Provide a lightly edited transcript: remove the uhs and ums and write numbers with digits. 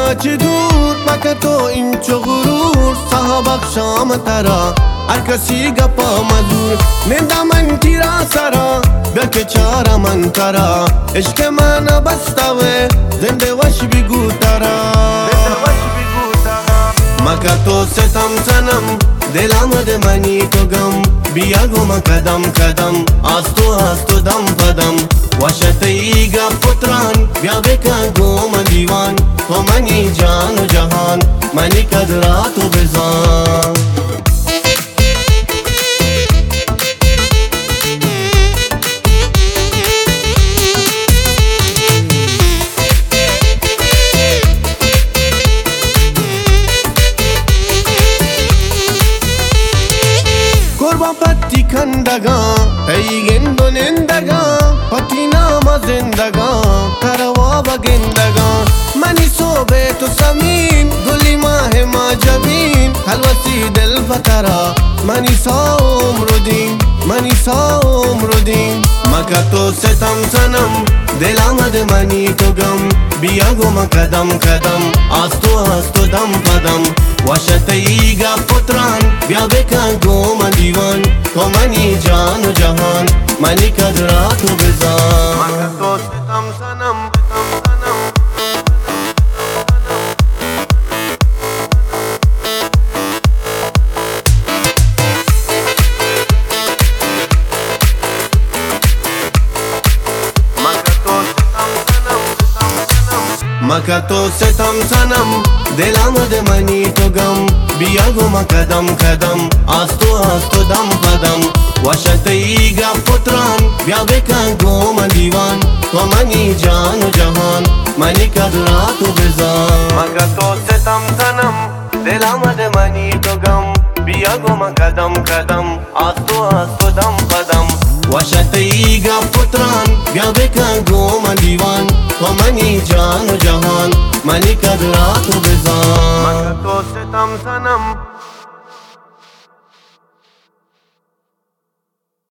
چه دور مکه تو این چه غرور صاحب شام ترا هر کسی گپا مزور نندا من تیرا سرا بک چارا من ترا عشق من بستوه زنده وش بگو ترا مکه تو ستم سنم دل آمد منی تو گم بیا گم قدم قدم آستو دم پدم وشتی گا پتران بیا بکن گم دیوان تو منی جان و جهان منی قدرات و بزان پتی کندگان ایگن دونندگان پتی نام زندگان تروا بگندگان منی صوبه تو سمین گلی ماه ما جبین حلوسی دل فترا منی سا عمر دین مکه تو ستم سنم دل آمد منی تو گم بیا گم قدم قدم آستو دم پدم وشتی گا پتران بیا بکن گم دیوان تو منی جان و جهان منی قدرات و بزان مکه تو ستم سنم مکه تو ستم سنم دل آمد منی تو گم بیا گم قدم قدم آستو دم پدم وشتی گا پتران بیا بکن گم دیوان تو منی جان و جهان منی قدرات و بزان مکه تو ستم سنم دل آمد منی تو گم بیا گم قدم قدم آستو دم پدم وشتی گا پتران بیا بکن گم دیوان تو منی جان و جهان منی قدرات و بزان مکه تو ستم سنم